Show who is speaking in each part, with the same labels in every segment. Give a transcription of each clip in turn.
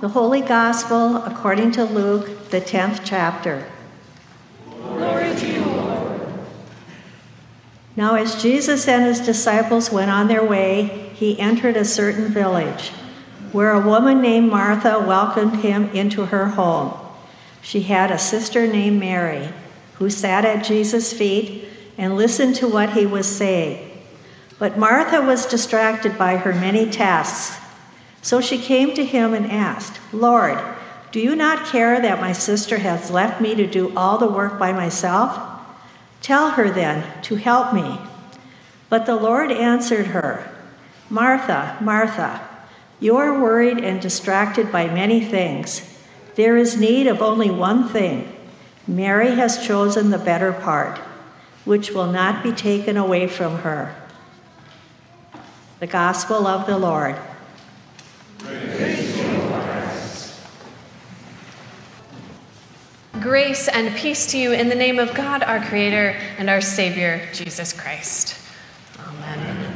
Speaker 1: The Holy Gospel according to Luke, the 10th chapter.
Speaker 2: Glory to you, Lord.
Speaker 1: Now as Jesus and his disciples went on their way, he entered a certain village, where a woman named Martha welcomed him into her home. She had a sister named Mary, who sat at Jesus' feet and listened to what he was saying. But Martha was distracted by her many tasks. So she came to him and asked, "Lord, do you not care that my sister has left me to do all the work by myself? Tell her then to help me." But the Lord answered her, "Martha, Martha, you are worried and distracted by many things. There is need of only one thing. Mary has chosen the better part, which will not be taken away from her." The Gospel of the Lord.
Speaker 2: Grace and peace to you in the name of God, our Creator, and our Savior, Jesus Christ. Amen.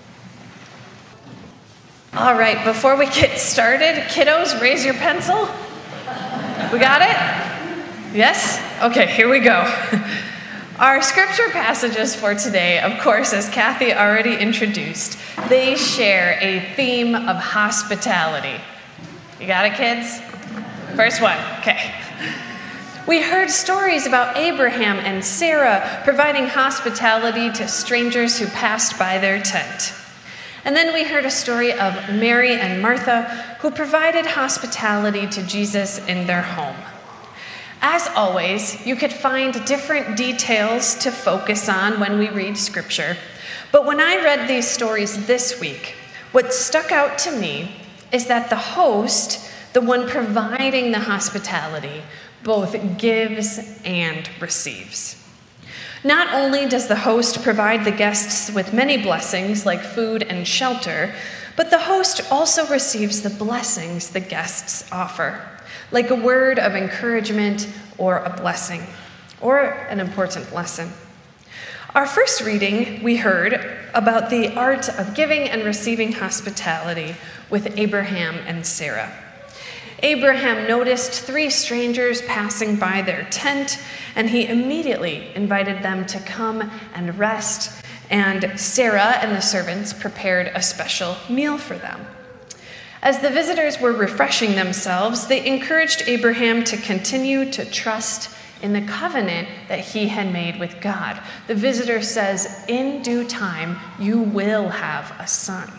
Speaker 2: All right, before we get started, kiddos, raise your pencil. We got it? Yes? Okay, here we go. Our scripture passages for today, of course, as Kathy already introduced, they share a theme of hospitality. You got it, kids? First one, okay. We heard stories about Abraham and Sarah providing hospitality to strangers who passed by their tent. And then we heard a story of Mary and Martha who provided hospitality to Jesus in their home. As always, you could find different details to focus on when we read scripture. But when I read these stories this week, what stuck out to me is that the host, the one providing the hospitality, both gives and receives. Not only does the host provide the guests with many blessings like food and shelter, but the host also receives the blessings the guests offer, like a word of encouragement or a blessing, or an important lesson. Our first reading, we heard about the art of giving and receiving hospitality with Abraham and Sarah. Abraham noticed 3 strangers passing by their tent, and he immediately invited them to come and rest, and Sarah and the servants prepared a special meal for them. As the visitors were refreshing themselves, they encouraged Abraham to continue to trust in the covenant that he had made with God. The visitor says, "In due time, you will have a son."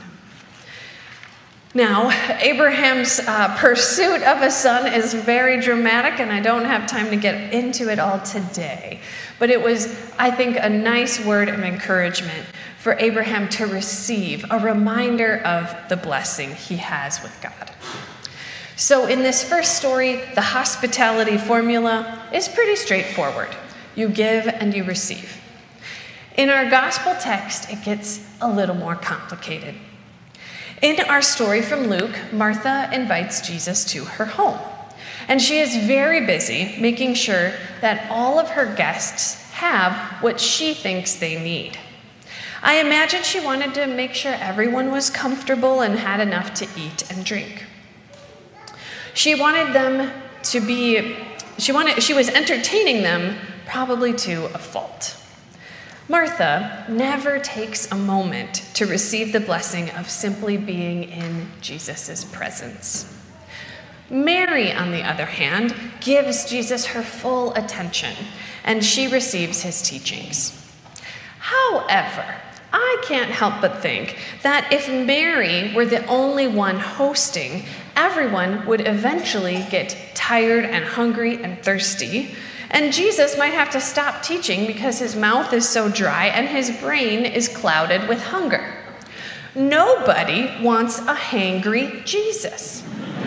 Speaker 2: Now, Abraham's pursuit of a son is very dramatic, and I don't have time to get into it all today. But it was, I think, a nice word of encouragement for Abraham to receive, a reminder of the blessing he has with God. So in this first story, the hospitality formula is pretty straightforward. You give and you receive. In our gospel text, it gets a little more complicated. In our story from Luke, Martha invites Jesus to her home, and she is very busy making sure that all of her guests have what she thinks they need. I imagine she wanted to make sure everyone was comfortable and had enough to eat and drink. She wanted them to be, she was entertaining them probably to a fault. Martha never takes a moment to receive the blessing of simply being in Jesus' presence. Mary, on the other hand, gives Jesus her full attention, and she receives his teachings. However, I can't help but think that if Mary were the only one hosting, everyone would eventually get tired and hungry and thirsty, and Jesus might have to stop teaching because his mouth is so dry and his brain is clouded with hunger. Nobody wants a hangry Jesus.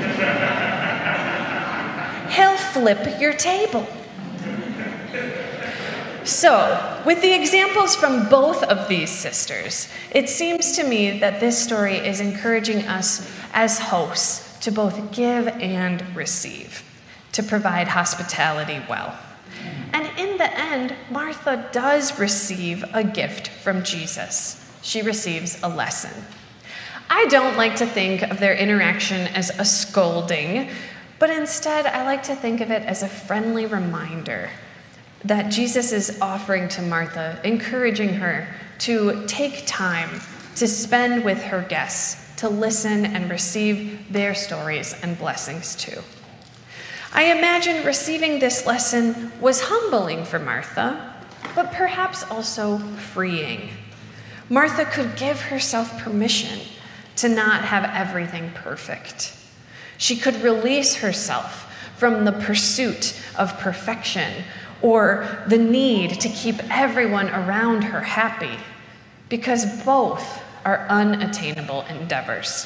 Speaker 2: He'll flip your table. So, with the examples from both of these sisters, it seems to me that this story is encouraging us as hosts to both give and receive, to provide hospitality well. And in the end, Martha does receive a gift from Jesus. She receives a lesson. I don't like to think of their interaction as a scolding, but instead I like to think of it as a friendly reminder that Jesus is offering to Martha, encouraging her to take time to spend with her guests, to listen and receive their stories and blessings too. I imagine receiving this lesson was humbling for Martha, but perhaps also freeing. Martha could give herself permission to not have everything perfect. She could release herself from the pursuit of perfection or the need to keep everyone around her happy, because both are unattainable endeavors.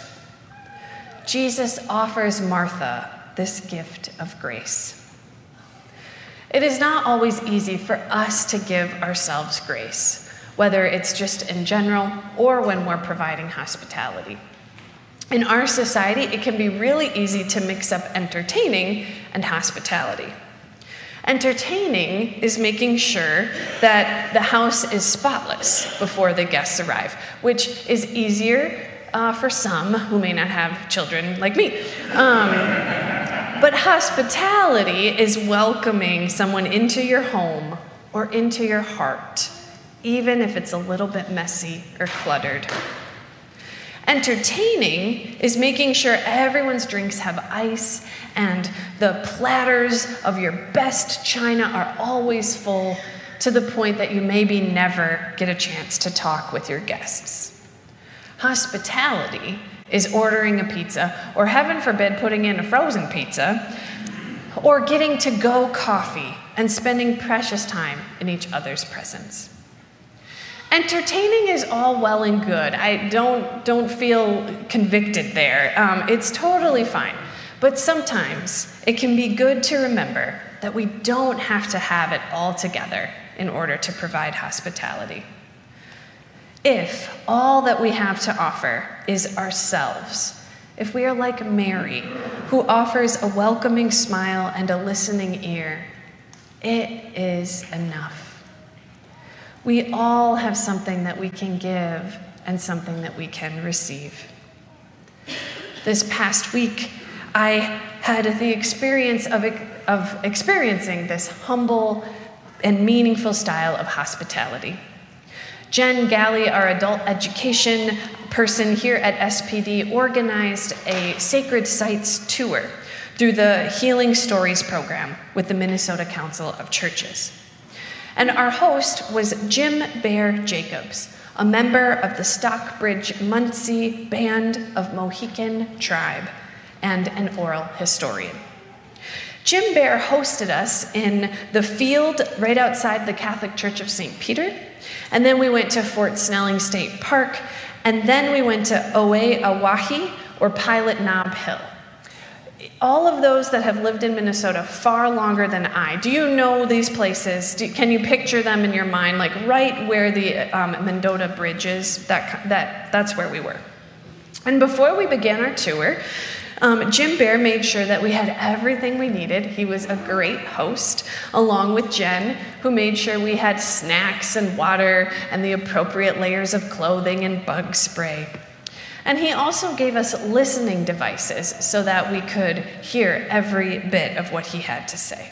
Speaker 2: Jesus offers Martha this gift of grace. It is not always easy for us to give ourselves grace, whether it's just in general or when we're providing hospitality. In our society, it can be really easy to mix up entertaining and hospitality. Entertaining is making sure that the house is spotless before the guests arrive, which is easier for some who may not have children like me. But hospitality is welcoming someone into your home or into your heart, even if it's a little bit messy or cluttered. Entertaining is making sure everyone's drinks have ice and the platters of your best china are always full, to the point that you maybe never get a chance to talk with your guests. Hospitality is ordering a pizza, or heaven forbid, putting in a frozen pizza, or getting to-go coffee and spending precious time in each other's presence. Entertaining is all well and good. I don't feel convicted there. It's totally fine. But sometimes it can be good to remember that we don't have to have it all together in order to provide hospitality. If all that we have to offer is ourselves, if we are like Mary, who offers a welcoming smile and a listening ear, it is enough. We all have something that we can give and something that we can receive. This past week, I had the experience of experiencing this humble and meaningful style of hospitality. Jen Galley, our adult education person here at SPD, organized a Sacred Sites tour through the Healing Stories program with the Minnesota Council of Churches. And our host was Jim Bear Jacobs, a member of the Stockbridge Muncie Band of Mohican Tribe and an oral historian. Jim Bear hosted us in the field right outside the Catholic Church of St. Peter, and then we went to Fort Snelling State Park, and then we went to Owe-Awahi, or Pilot Knob Hill. All of those that have lived in Minnesota far longer than I, do you know these places? Can you picture them in your mind, like right where the Mendota Bridge is? That's where we were. And before we began our tour, Jim Bear made sure that we had everything we needed. He was a great host, along with Jen, who made sure we had snacks and water and the appropriate layers of clothing and bug spray. And he also gave us listening devices so that we could hear every bit of what he had to say.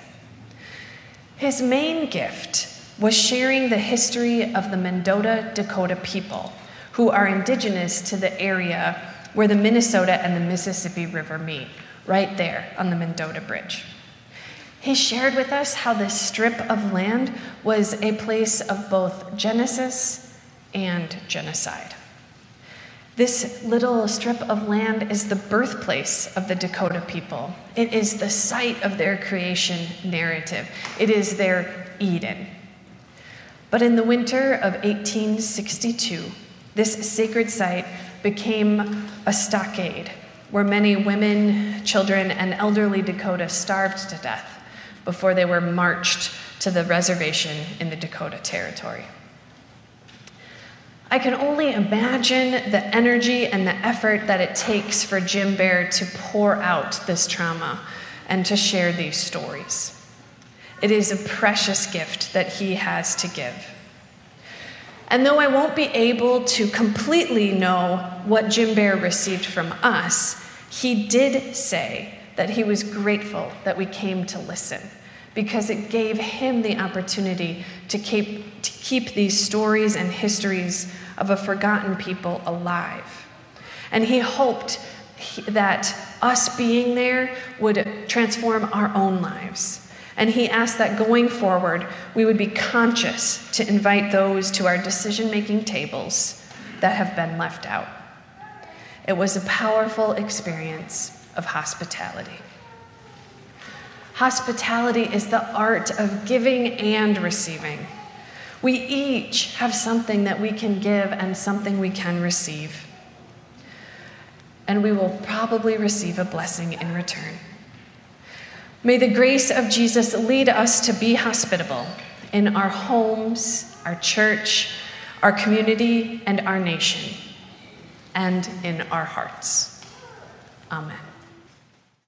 Speaker 2: His main gift was sharing the history of the Mendota Dakota people, who are indigenous to the area where the Minnesota and the Mississippi River meet, right there on the Mendota Bridge. He shared with us how this strip of land was a place of both genesis and genocide. This little strip of land is the birthplace of the Dakota people. It is the site of their creation narrative. It is their Eden. But in the winter of 1862, this sacred site became a stockade where many women, children, and elderly Dakota starved to death before they were marched to the reservation in the Dakota Territory. I can only imagine the energy and the effort that it takes for Jim Bear to pour out this trauma and to share these stories. It is a precious gift that he has to give. And though I won't be able to completely know what Jim Bear received from us, he did say that he was grateful that we came to listen, because it gave him the opportunity to keep these stories and histories of a forgotten people alive. And he hoped that us being there would transform our own lives. And he asked that going forward, we would be conscious to invite those to our decision-making tables that have been left out. It was a powerful experience of hospitality. Hospitality is the art of giving and receiving. We each have something that we can give and something we can receive. And we will probably receive a blessing in return. May the grace of Jesus lead us to be hospitable in our homes, our church, our community, and our nation, and in our hearts. Amen.